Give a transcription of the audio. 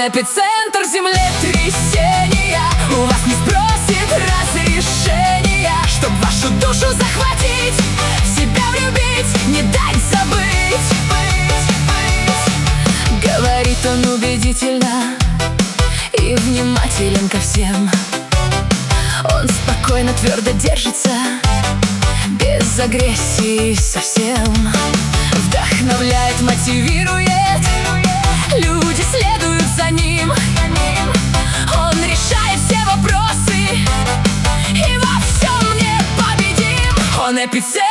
эпицентр землетрясения. У вас не спросит разрешения, чтоб вашу душу захватить, в себя влюбить, не дать забыть. Говорит он убедительно и внимателен ко всем. Он спокойно, твердо держится, без агрессии совсем. Вдохновляет, мотивирует, люди следуют за ним. Он решает все вопросы и во всем непобедим. Он эпицентр